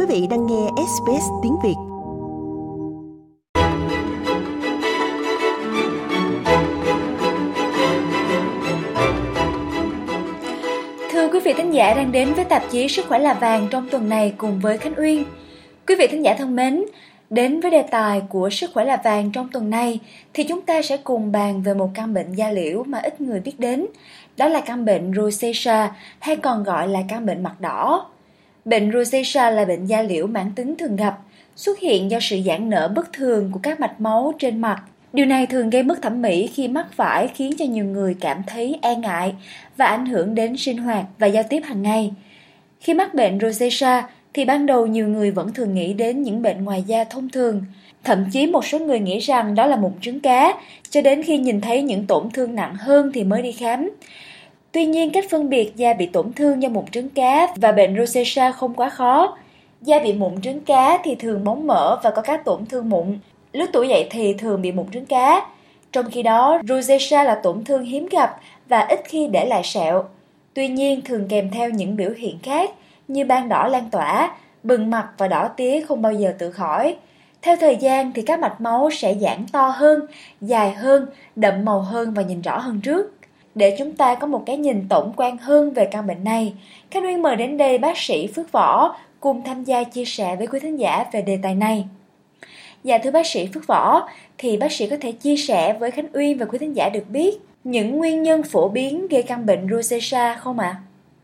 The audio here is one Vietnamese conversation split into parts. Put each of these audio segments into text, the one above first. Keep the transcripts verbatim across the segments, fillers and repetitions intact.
vị đang nghe ét bê ét tiếng Việt. Thưa quý vị thính giả đang đến với tạp chí Sức khỏe là vàng trong tuần này cùng với Khánh Uyên. Quý vị thính giả thân mến, đến với đề tài của Sức khỏe là vàng trong tuần này thì chúng ta sẽ cùng bàn về một căn bệnh da liễu mà ít người biết đến. Đó là căn bệnh rosacea hay còn gọi là căn bệnh mặt đỏ. Bệnh rosacea là bệnh da liễu mãn tính thường gặp, xuất hiện do sự giãn nở bất thường của các mạch máu trên mặt. Điều này thường gây mất thẩm mỹ khi mắc phải, khiến cho nhiều người cảm thấy e ngại và ảnh hưởng đến sinh hoạt và giao tiếp hàng ngày. Khi mắc bệnh rosacea thì ban đầu nhiều người vẫn thường nghĩ đến những bệnh ngoài da thông thường. Thậm chí một số người nghĩ rằng đó là mụn trứng cá, cho đến khi nhìn thấy những tổn thương nặng hơn thì mới đi khám. Tuy nhiên, cách phân biệt da bị tổn thương do mụn trứng cá và bệnh rosacea không quá khó. Da bị mụn trứng cá thì thường bóng mỡ và có các tổn thương mụn. Lứa tuổi dậy thì thường bị mụn trứng cá. Trong khi đó, rosacea là tổn thương hiếm gặp và ít khi để lại sẹo. Tuy nhiên, thường kèm theo những biểu hiện khác như ban đỏ lan tỏa, bừng mặt và đỏ tía không bao giờ tự khỏi. Theo thời gian thì các mạch máu sẽ giãn to hơn, dài hơn, đậm màu hơn và nhìn rõ hơn trước. Để chúng ta có một cái nhìn tổng quan hơn về căn bệnh này, Khánh Uyên mời đến đây bác sĩ Phước Võ cùng tham gia chia sẻ với quý thính giả về đề tài này. Dạ thưa bác sĩ Phước Võ, thì bác sĩ có thể chia sẻ với Khánh Uyên và quý thính giả được biết những nguyên nhân phổ biến gây căn bệnh rosacea không ạ?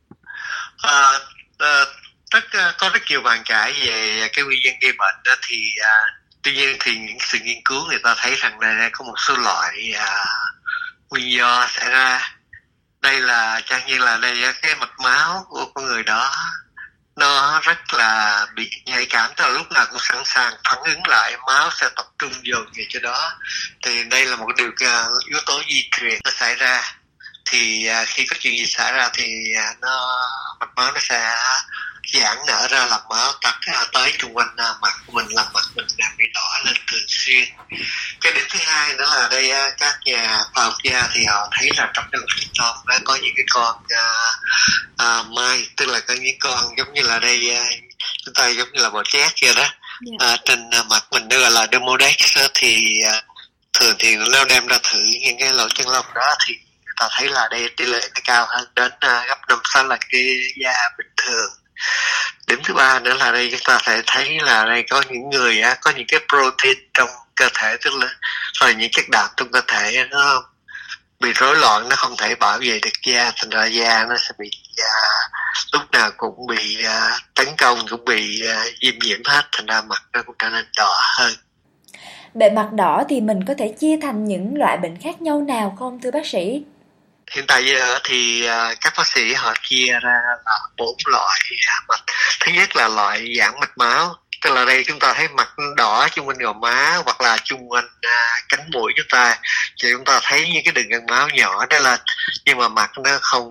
À, à, tất có rất nhiều bàn cãi về cái nguyên nhân gây bệnh đó, thì à, tuy nhiên thì những sự nghiên cứu người ta thấy rằng đây có một số loại à, nguyên do xảy ra. Đây là chẳng như là đây cái mạch máu của con người đó nó rất là bị nhạy cảm, từ lúc nào cũng sẵn sàng phản ứng lại, máu sẽ tập trung dồn về chỗ đó. Thì đây là một điều uh, yếu tố di truyền nó xảy ra. Thì uh, khi có chuyện gì xảy ra thì uh, nó mạch máu nó sẽ giãn nở ra, làm máu tắc uh, tới xung quanh uh, mặt của mình, làm mặt mình uh, bị đỏ lên thường xuyên. Cái điểm thứ hai nữa là đây uh, các nhà khoa học gia thì họ thấy là trong cái lỗ chân lông nó có những cái con uh, uh, mai, tức là có những con giống như là đây uh, chúng ta giống như là bọ chét kia đó. Yeah. Uh, trên uh, mặt mình nó gọi là Demodex uh, thì uh, thường thì nó đem ra thử những cái lỗ chân lông đó thì người ta thấy là đây tỷ lệ nó cao hơn đến uh, gấp năm sáu lần cái da bình thường. Điểm thứ ba nữa là đây chúng ta thể thấy là đây có những người á, có những cái protein trong cơ thể, tức là rồi những chất đạm trong cơ thể nó bị rối loạn, nó không thể bảo vệ được da, thành ra da nó sẽ bị uh, lúc nào cũng bị uh, tấn công, cũng bị uh, viêm nhiễm hết, thành ra mặt nó cũng trở nên đỏ hơn. Bệnh mặt đỏ thì mình có thể chia thành những loại bệnh khác nhau nào không thưa bác sĩ? Hiện tại giờ thì uh, các bác sĩ họ chia ra là bốn loại mạch. Thứ nhất là loại giãn mạch máu, tức là đây chúng ta thấy mặt đỏ chung quanh gò má hoặc là chung quanh uh, cánh mũi chúng ta, thì chúng ta thấy những cái đường gân máu nhỏ đó lên, nhưng mà mặt nó không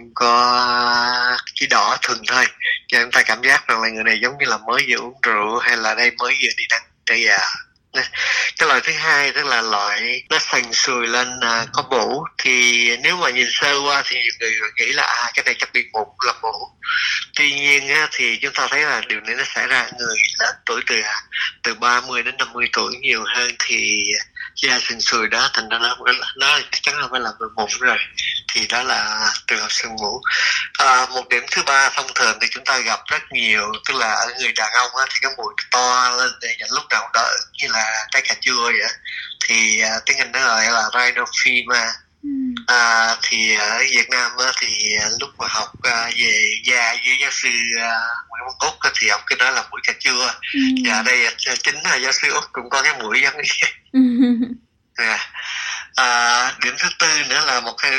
có, chỉ đỏ thường thôi, cho chúng ta cảm giác rằng là người này giống như là mới vừa uống rượu hay là đây mới vừa đi ăn cây à. Cái loại thứ hai tức là loại nó sần sùi lên à, có mủ, thì nếu mà nhìn sơ qua thì người nghĩ là à, cái này chắc bị mụn là mủ. Tuy nhiên á, thì chúng ta thấy là điều này nó xảy ra người lớn tuổi, từ từ ba mươi đến năm mươi tuổi nhiều hơn, thì da sần sùi đó thành ra nó, nó chắc chắn là phải là mụn rồi, thì đó là trường hợp sưng mủ. À, một điểm thứ ba thông thường thì chúng ta gặp rất nhiều, tức là ở người đàn ông á, thì cái mũi to lên để lúc nào đó như là trái cà chua vậy, thì uh, tiếng Anh nó gọi là rhinophyma. Ừ. À, thì ở Việt Nam á, thì uh, lúc mà học uh, về da với giáo sư uh, Nguyễn Văn Úc á, thì ông cứ nói là mũi cà chua. Ừ. Và đây uh, chính là giáo sư Úc cũng có cái mũi giống như vậy. Ừ. À, à, điểm thứ tư nữa là một cái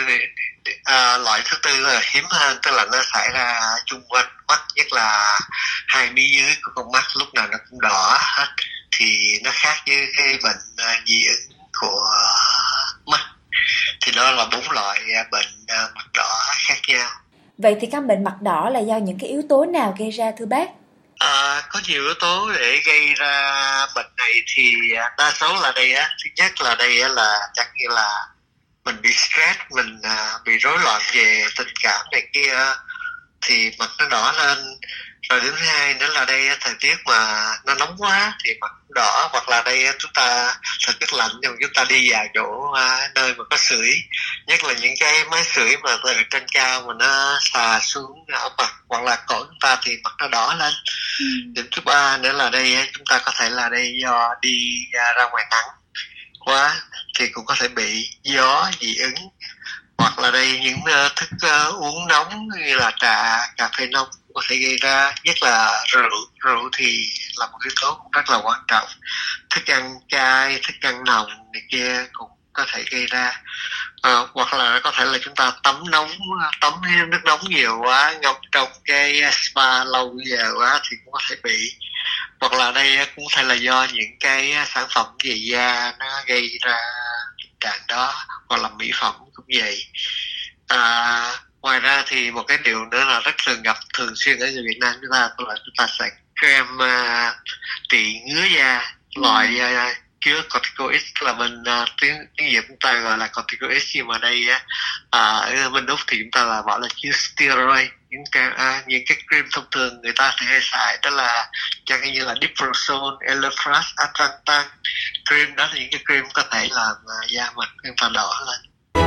à, loại thứ tư là hiếm hơn, tức là nó xảy ra chung quanh mắt, nhất là hai mí dưới của con mắt lúc nào nó cũng đỏ hết, thì nó khác với cái bệnh à, dị ứng của mắt. Thì đó là bốn loại à, bệnh à, mặt đỏ khác nhau. Vậy thì căn bệnh mặt đỏ là do những cái yếu tố nào gây ra thưa bác? À, có nhiều yếu tố để gây ra bệnh này, thì đa số là đây á. Thứ nhất là đây á, là chắc như là mình bị stress, mình à, bị rối loạn về tình cảm này kia, thì mặt nó đỏ lên. Rồi điểm thứ hai nữa là đây thời tiết mà nó nóng quá thì mặt đỏ, hoặc là đây chúng ta thời tiết lạnh nhưng chúng ta đi vào chỗ à, nơi mà có sưởi, nhất là những cái máy sưởi mà từ trên cao mà nó xà xuống ở mặt hoặc là cổ chúng ta thì mặt nó đỏ lên. Ừ. Điểm thứ ba nữa là đây chúng ta có thể là đây do đi ra ngoài nắng quá thì cũng có thể bị gió dị ứng, hoặc là đây những uh, thức uh, uống nóng như là trà, cà phê nóng có thể gây ra, nhất là rượu. Rượu thì là một yếu tố cũng rất là quan trọng. Thức ăn cay, thức ăn nồng này kia cũng có thể gây ra. Uh, hoặc là có thể là chúng ta tắm nóng, tắm nước nóng nhiều quá, ngâm trong cái spa lâu giờ quá thì cũng có thể bị. Hoặc là đây cũng có thể là do những cái sản phẩm về da nó gây ra tình trạng đó, hoặc là mỹ phẩm cũng vậy. À, ngoài ra thì một cái điều nữa là rất thường gặp thường xuyên ở người Việt Nam chúng ta là chúng ta sẽ kem uh, trị ngứa da, loại uh, chứa corticoid, là mình uh, tiếng tiếng Việt chúng ta gọi là corticoid, nhưng mà đây uh, ở bên Úc thì chúng ta là bảo là chứa steroid. Những cái uh, những cái cream thông thường người ta thì hay xài đó là chẳng như là Diprosol, Elefras, Atrantan. Cream đó là những cái cream có thể làm uh, da mặt chúng ta đỏ lên.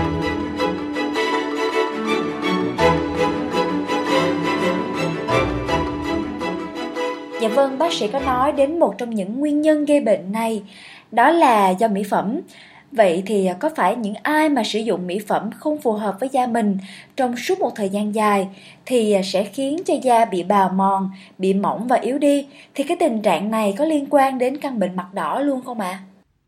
Dạ vâng, bác sĩ có nói đến một trong những nguyên nhân gây bệnh này, đó là do mỹ phẩm. Vậy thì có phải những ai mà sử dụng mỹ phẩm không phù hợp với da mình trong suốt một thời gian dài thì sẽ khiến cho da bị bào mòn, bị mỏng và yếu đi? Thì cái tình trạng này có liên quan đến căn bệnh mặt đỏ luôn không ạ?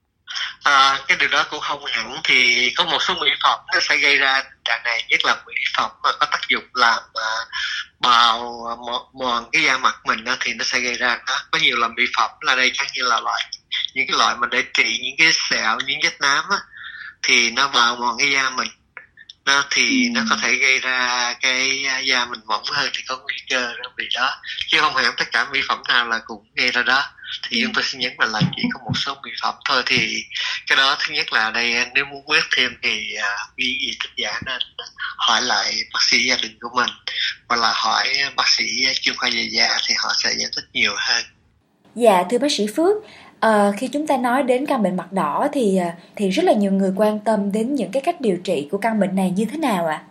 À? À, cái điều đó cũng không hẳn. Thì có một số mỹ phẩm nó sẽ gây ra tình trạng này, nhất là mỹ phẩm mà có tác dụng làm uh, bào mòn cái da mặt mình đó, thì nó sẽ gây ra đó. Có nhiều loại mỹ phẩm là đây chẳng như là loại những cái loại mà để trị những cái sẹo, những vết nám á, thì nó bào mòn cái da mình nó thì ừ. nó có thể gây ra cái da mình mỏng hơn, thì có nguy cơ đó bị đó, chứ không hẳn tất cả mỹ phẩm nào là cũng gây ra đó. Thì ừ. chúng tôi xin nhấn mạnh là chỉ có một số mỹ phẩm thôi. Thì cái đó thứ nhất là đây, nếu muốn biết thêm thì quý vị thính giả nên hỏi lại bác sĩ gia đình của mình, hoặc là hỏi bác sĩ chuyên khoa về da thì họ sẽ giải thích nhiều hơn. Dạ thưa bác sĩ Phước, À, khi chúng ta nói đến căn bệnh mặt đỏ thì thì rất là nhiều người quan tâm đến những cái cách điều trị của căn bệnh này như thế nào ạ?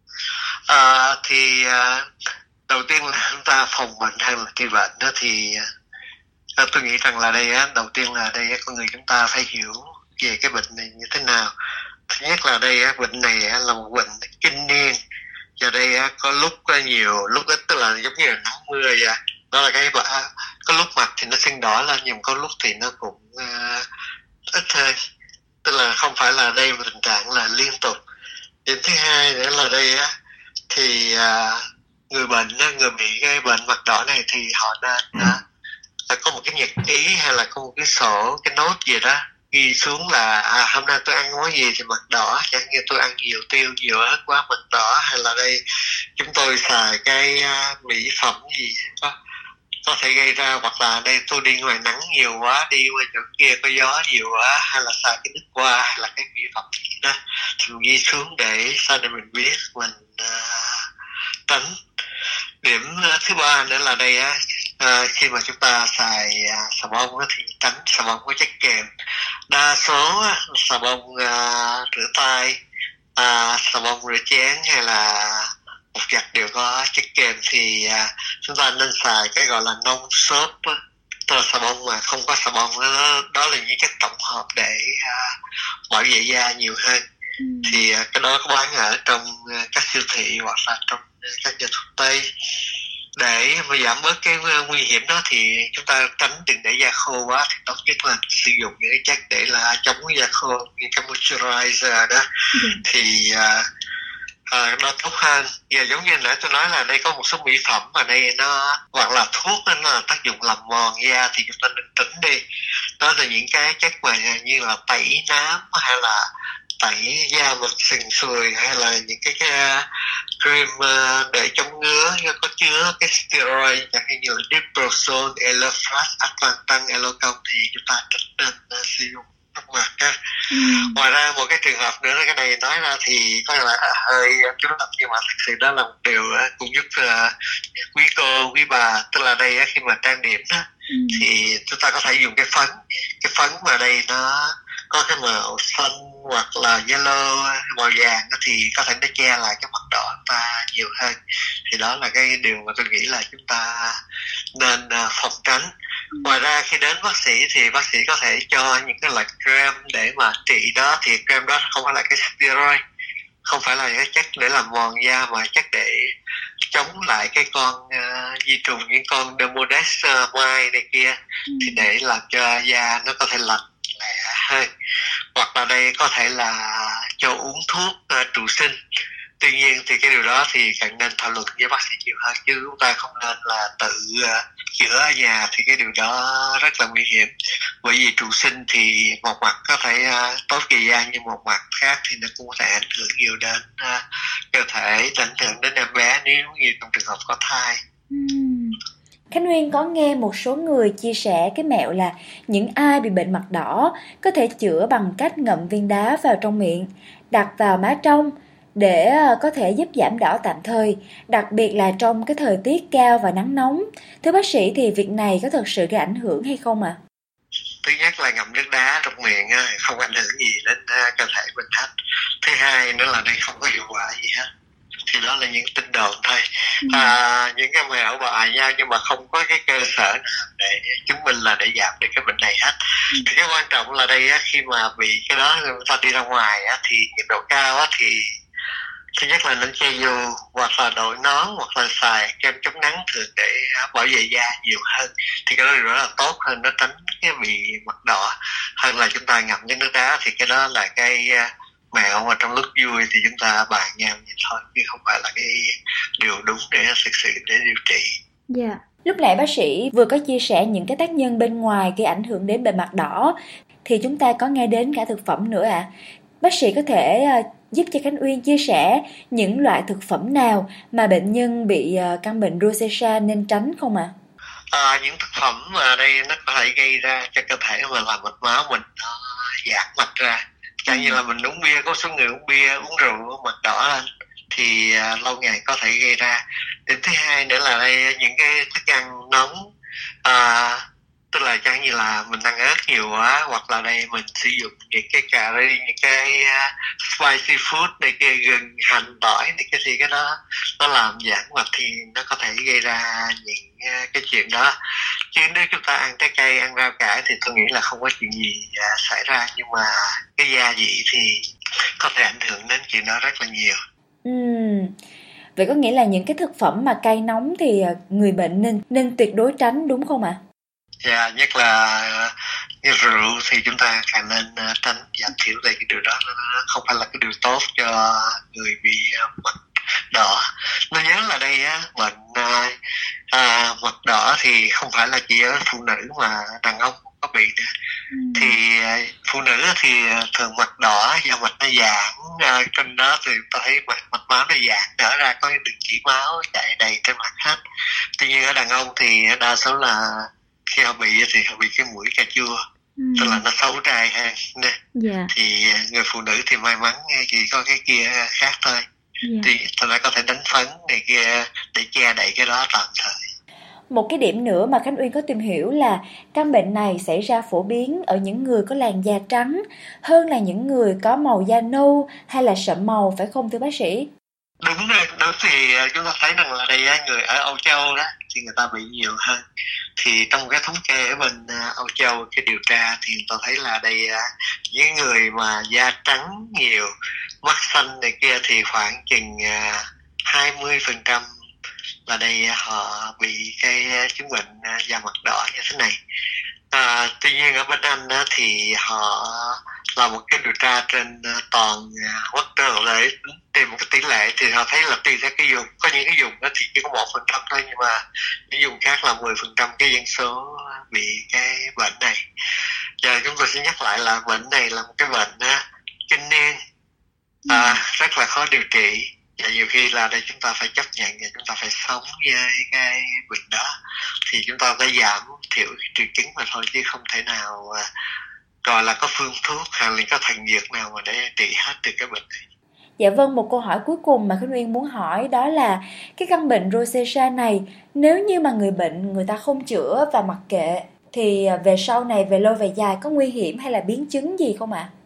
À? À, thì đầu tiên là chúng ta phòng bệnh hay là trị bệnh đó, thì tôi nghĩ rằng là đây đầu tiên là đây con người chúng ta phải hiểu về cái bệnh này như thế nào. Thứ nhất là đây bệnh này là một bệnh kinh niên, và đây có lúc nhiều lúc ít, tức là giống như là nắng mưa vậy. Đó là cái có lúc mặt thì nó sưng đỏ lên, nhưng có lúc thì nó cũng uh, ít hơn, tức là không phải là đây một tình trạng là liên tục. Điểm thứ hai nữa là đây á, thì uh, người bệnh người bị cái bệnh mặt đỏ này thì họ nên uh, có một cái nhật ký hay là có một cái sổ, cái nốt gì đó ghi xuống là à, hôm nay tôi ăn món gì thì mặt đỏ, chẳng như tôi ăn nhiều tiêu nhiều ớt quá mặt đỏ, hay là đây chúng tôi xài cái uh, mỹ phẩm gì đó có thể gây ra, hoặc là đây tôi đi ngoài nắng nhiều quá, đi qua chỗ kia có gió nhiều quá, hay là xài cái nước hoa hay là cái mỹ phẩm đó, thì mình ghi xuống để sau này mình biết mình uh, tránh. Điểm uh, thứ ba nữa là đây á, uh, khi mà chúng ta xài uh, xà bông thì tránh xà bông có chất kèm. Đa số uh, xà bông uh, rửa tay, uh, xà bông rửa chén hay là một giặt đều có chất kèm, thì uh, chúng ta nên xài cái gọi là non soap, tức là xà bông mà không có xà bông đó, đó là những cái tổng hợp để uh, bảo vệ da nhiều hơn. ừ. Thì uh, cái đó có bán ở trong uh, các siêu thị hoặc là trong uh, các nhà thuốc Tây. Để mà giảm bớt cái uh, nguy hiểm đó thì chúng ta tránh đừng để da khô quá, thì tốt nhất là sử dụng những cái chất để là chống da khô như cái moisturizer đó. ừ. Thì uh, À, nó tốt hơn. Giờ giống như nãy tôi nói là đây có một số mỹ phẩm mà đây nó hoặc là thuốc nó là tác dụng làm mòn da, thì chúng ta nên tránh đi. Đó là những cái chất mà như là tẩy nám hay là tẩy da mình sừng sùi, hay là những cái, cái cream để chống ngứa có chứa cái steroid chẳng hạn như là Diprosol, Elefras, Atlantan, Elocon, thì chúng ta tránh nên sử dụng nút mặt á. Ừ. Ngoài ra một cái trường hợp nữa là cái này nói ra thì có lẽ là hơi chú lập, nhưng mà thực sự đó là một điều cũng giúp uh, quý cô quý bà, tức là đây khi mà trang điểm đó, ừ. thì chúng ta có thể dùng cái phấn cái phấn mà đây nó có cái màu xanh hoặc là yellow, màu vàng thì có thể nó che lại cái mặt đỏ chúng ta nhiều hơn. Thì đó là cái điều mà tôi nghĩ là chúng ta nên uh, phòng tránh. Ngoài ra khi đến bác sĩ thì bác sĩ có thể cho những cái loại cream để mà trị đó, thì cream đó không phải là cái steroid, không phải là cái chất để làm mòn da, mà chất để chống lại cái con uh, vi trùng, những con Demodex uh, mite này kia, ừ. thì để làm cho da nó có thể lành lẹ hơn. Hoặc là đây có thể là cho uống thuốc uh, trụ sinh. Tuy nhiên thì cái điều đó thì cần nên thảo luận với bác sĩ nhiều hơn, chứ chúng ta không nên là tự uh, chữa ở nhà, thì cái điều đó rất là nguy hiểm. Bởi vì trụ sinh thì một mặt có thể uh, tốt về da, nhưng một mặt khác thì nó cũng có thể ảnh hưởng nhiều đến uh, cơ thể, ảnh hưởng đến em bé nếu như trong trường hợp có thai. Uhm. Khánh Nguyên có nghe một số người chia sẻ cái mẹo là những ai bị bệnh mặt đỏ có thể chữa bằng cách ngậm viên đá vào trong miệng, đặt vào má trong để có thể giúp giảm đỏ tạm thời, đặc biệt là trong cái thời tiết cao và nắng nóng. Thưa bác sĩ thì việc này có thật sự gây ảnh hưởng hay không ạ? À? Thứ nhất là ngậm nước đá trong miệng không ảnh hưởng gì đến cơ thể mình hết. Thứ hai nữa là đây không có hiệu quả gì hết. Thì đó là những tin đồn thôi, ừ. à, những cái mẹo bài nhau nhưng mà không có cái cơ sở nào để chứng minh là để giảm được cái bệnh này hết. ừ. Thì cái quan trọng là đây á, khi mà bị cái đó người ta đi ra ngoài á, thì nhiệt độ cao á, thì thứ nhất là nên che dù hoặc là đội nón hoặc là xài kem chống nắng thường để bảo vệ da nhiều hơn, thì cái đó rất là tốt hơn, nó tránh cái bị mặt đỏ hơn là chúng ta ngậm với nước đá. Thì cái đó là cái mẹo mà trong lúc vui thì chúng ta bàn nhau vậy thôi, chứ không phải là cái điều đúng để thực sự để điều trị. Dạ. Yeah. Lúc nãy bác sĩ vừa có chia sẻ những cái tác nhân bên ngoài gây ảnh hưởng đến bề mặt đỏ, thì chúng ta có nghe đến cả thực phẩm nữa ạ. À. Bác sĩ có thể uh, giúp cho Khánh Uyên chia sẻ những loại thực phẩm nào mà bệnh nhân bị uh, căn bệnh rosacea nên tránh không ạ? À? À, những thực phẩm mà đây nó có thể gây ra cho cơ thể mà làm mạch máu mình nó giãn mạch ra. Chẳng như là mình uống bia, có số người uống bia, uống rượu mặt đỏ lên thì à, lâu ngày có thể gây ra. Điểm thứ hai nữa là đây những cái thức ăn nóng, à, tức là chẳng như là mình ăn ớt nhiều quá, hoặc là đây mình sử dụng những cái cà ri, những cái uh, spicy food này kia, gừng, hành, tỏi này kia, thì cái đó nó làm giãn mạch thì nó có thể gây ra những uh, cái chuyện đó. Chứ nếu chúng ta ăn trái cây, ăn rau cải thì tôi nghĩ là không có chuyện gì uh, xảy ra, nhưng mà cái gia vị thì có thể ảnh hưởng đến chuyện đó rất là nhiều. Uhm. Vậy có nghĩa là những cái thực phẩm mà cay nóng thì người bệnh nên nên tuyệt đối tránh, đúng không ạ? À? Dạ, yeah, nhất là cái rượu thì chúng ta càng nên tránh, giảm thiểu về cái điều đó, nó không phải là cái điều tốt cho người bị mặt đỏ. Nên nhớ là đây á, bệnh à, mặt đỏ thì không phải là chỉ ở phụ nữ mà đàn ông cũng có bị nữa. Ừ. Thì phụ nữ thì thường mặt đỏ do mạch nó giãn, à, trên đó thì tôi thấy mạch, mạch máu nó giãn nở ra, có đường chỉ máu chạy đầy trên mặt hết. Tuy nhiên ở đàn ông thì đa số là khi họ bị thì họ bị cái mũi cà chua, ừ. tức là nó xấu trai hơn nè. Yeah. Thì người phụ nữ thì may mắn chỉ có cái kia khác thôi. Yeah. Thì thật ra có thể đánh phấn này kia để che đậy cái đó tạm thời. Một cái điểm nữa mà Khánh Uyên có tìm hiểu là căn bệnh này xảy ra phổ biến ở những người có làn da trắng hơn là những người có màu da nâu hay là sậm màu, phải không thưa bác sĩ? Đúng rồi, đúng thì chúng ta thấy rằng là đây người ở Âu Châu đó thì người ta bị nhiều hơn. Thì trong cái thống kê ở bên Âu Châu, cái điều tra thì tôi thấy là đây những người mà da trắng nhiều, mắt xanh này kia thì khoảng chừng hai mươi phần trăm là đây họ bị cái chứng bệnh da mặt đỏ như thế này. À, tuy nhiên ở bên Anh đó, thì họ làm một cái điều tra trên toàn quốc để tìm một cái tỷ lệ, thì họ thấy là tùy theo cái vùng, có những cái vùng đó thì chỉ có một phần trăm thôi, nhưng mà những vùng khác là mười phần trăm cái dân số bị cái bệnh này. Giờ chúng tôi sẽ nhắc lại là bệnh này là một cái bệnh kinh niên, à, rất là khó điều trị. Và nhiều khi là đây chúng ta phải chấp nhận và chúng ta phải sống với cái bệnh đó, thì chúng ta phải giảm thiểu triệu chứng mà thôi, chứ không thể nào coi là có phương thuốc hay là có thần dược nào mà để trị hết được cái bệnh này. Dạ vâng, một câu hỏi cuối cùng mà Khánh Uyên muốn hỏi đó là cái căn bệnh rosacea này, nếu như mà người bệnh người ta không chữa và mặc kệ thì về sau này, về lâu về dài có nguy hiểm hay là biến chứng gì không ạ?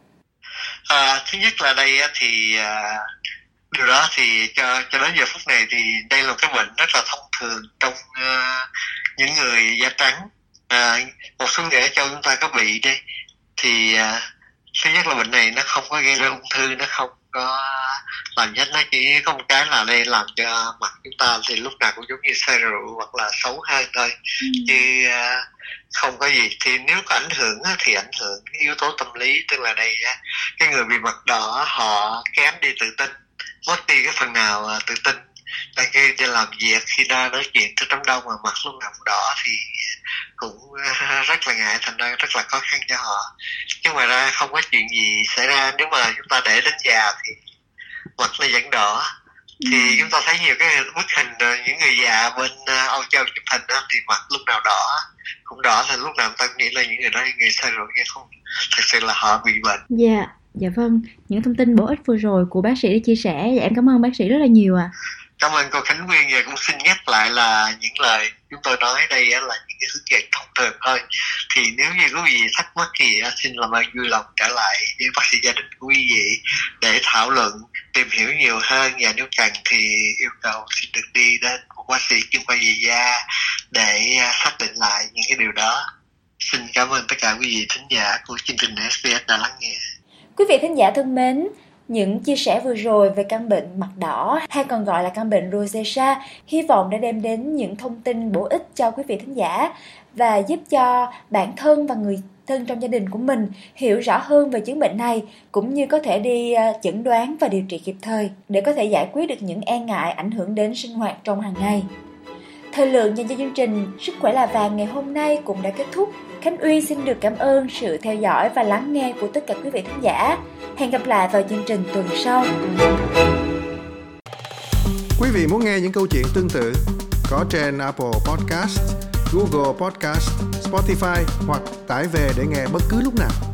À? À, thứ nhất là đây thì à, điều đó thì cho cho đến giờ phút này thì đây là cái bệnh rất là thông thường trong uh, những người da trắng. À, một số người ở châu chúng ta có bị đây thì uh, thứ nhất là bệnh này nó không có gây ra ung thư, nó không có làm chết, nó chỉ có một cái là đây làm cho mặt chúng ta thì lúc nào cũng giống như say rượu hoặc là xấu hơn thôi, ừ. chứ uh, không có gì. Thì nếu có ảnh hưởng thì ảnh hưởng yếu tố tâm lý, tức là đây cái người bị mặt đỏ họ kém đi tự tin, mất đi cái phần nào tự tin, đang khi đi làm việc, khi ra nói chuyện trước đám đông mà mặt lúc nào đỏ thì cũng rất là ngại, thành ra rất là khó khăn cho họ. chứ ngoài ra không có chuyện gì xảy ra. Nếu mà chúng ta để đến già thì mặt nó vẫn đỏ. Thì ừ. chúng ta thấy nhiều cái bức hình những người già bên Âu Châu chụp hình đó, thì mặt lúc nào đỏ cũng đỏ, là lúc nào ta nghĩ là những người đó người say rượu, nhưng không, thật sự là họ bị bệnh. Dạ, yeah, dạ vâng. Những thông tin bổ ích vừa rồi của bác sĩ đã chia sẻ, dạ em cảm ơn bác sĩ rất là nhiều ạ. À. Cảm ơn cô Khánh Nguyên, và cũng xin nhắc lại là những lời chúng tôi nói đây là những cái hướng dẫn thông thường thôi. Thì nếu như có gì thắc mắc thì xin làm ơn vui lòng trở lại với bác sĩ gia đình của quý vị để thảo luận, tìm hiểu nhiều hơn, và nếu cần thì yêu cầu xin được đi đến một bác sĩ chuyên khoa về da để xác định lại những cái điều đó. Xin cảm ơn tất cả quý vị thính giả của chương trình ét bê ét đã lắng nghe. Quý vị thính giả thân mến, những chia sẻ vừa rồi về căn bệnh mặt đỏ hay còn gọi là căn bệnh rosacea hy vọng đã đem đến những thông tin bổ ích cho quý vị thính giả và giúp cho bản thân và người thân trong gia đình của mình hiểu rõ hơn về chứng bệnh này, cũng như có thể đi chẩn đoán và điều trị kịp thời để có thể giải quyết được những e ngại ảnh hưởng đến sinh hoạt trong hàng ngày. Thời lượng dành cho chương trình Sức khỏe là vàng ngày hôm nay cũng đã kết thúc. Khánh Uyên xin được cảm ơn sự theo dõi và lắng nghe của tất cả quý vị khán giả. Hẹn gặp lại vào chương trình tuần sau. Quý vị muốn nghe những câu chuyện tương tự có trên Apple Podcast, Google Podcast, Spotify hoặc tải về để nghe bất cứ lúc nào.